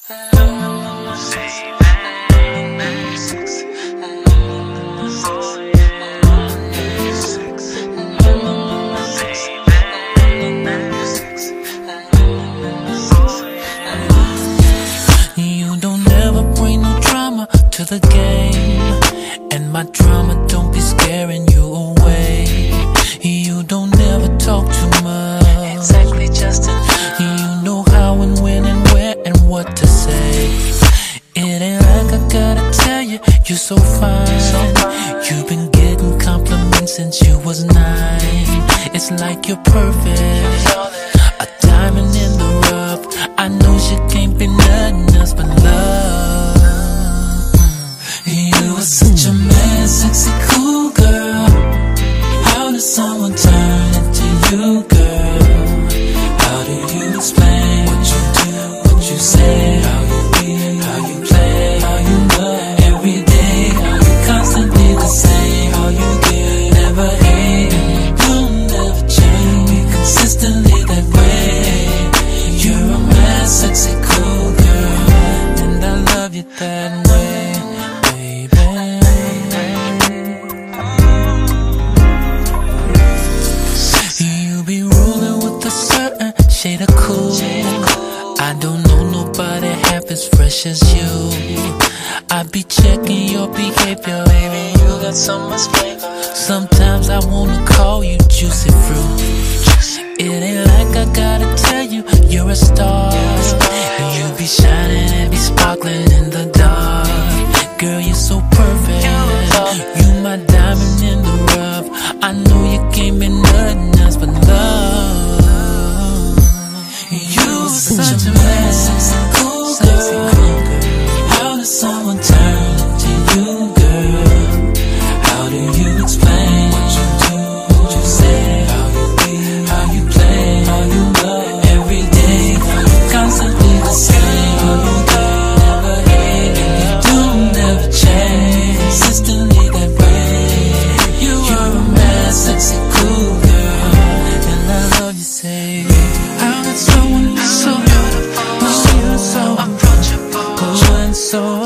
You don't ever bring no drama to the game, and my drama don't be scaring you away. You don't ever talk too much, exactly just enough. You know how and when and where and what to say. It ain't like I gotta tell you, you're so fine. You've been getting compliments since you was 9. It's like you're perfect, a diamond in the rough. I know she can't be nothing else but love. You are such a mad, sexy, cool girl. How does someone turn into you, girl? How do you explain what you do, what you say, how you be, how you play, how you love every day, how you constantly the same, how you give, never hate, and you don't never change, be consistently that way. You're a mad, sexy, cool girl, and I love you that way, baby. You be rolling with a certain shade of cool. I don't know nobody half as fresh as you. I be checking your behavior, Baby, you got so much flavor. sometimes I wanna call you juicy fruit. It ain't like I gotta tell you, you're a star. You be shining and be sparkling in the dark. Girl, you're so perfect. You my diamond in the rough. I know you can't be nothing else but love. You such a mad, sexy, cool girl. How does someone turn into you, girl? How do you explain what you do, what you say, how you be, how you play, how you love every day, how you constantly the same, how you give, never hate, and you do never change, consistently that way. You're a mad, sexy, cool girl, and I love you, say. How did someone be so beautiful, so approachable, and so